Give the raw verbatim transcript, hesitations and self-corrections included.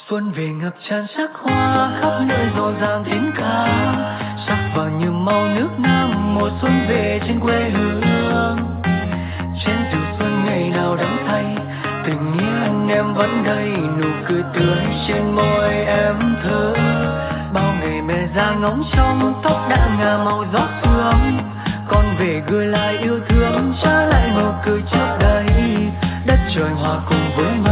Xuân về ngập tràn sắc hoa, khắp nơi rộn ràng tiếng ca, sắc vào như màu nước Nam, mùa xuân về trên quê hương. Trên dù xuân ngày nào đắng thay, tình nghĩa anh em vẫn đây, nụ cười tươi trên môi em thơ. Bao ngày mẹ già ngóng trông, tóc đã ngả màu gió sương, con về gửi lại yêu thương, trả lại nụ cười trước đây. Đất trời hòa cùng với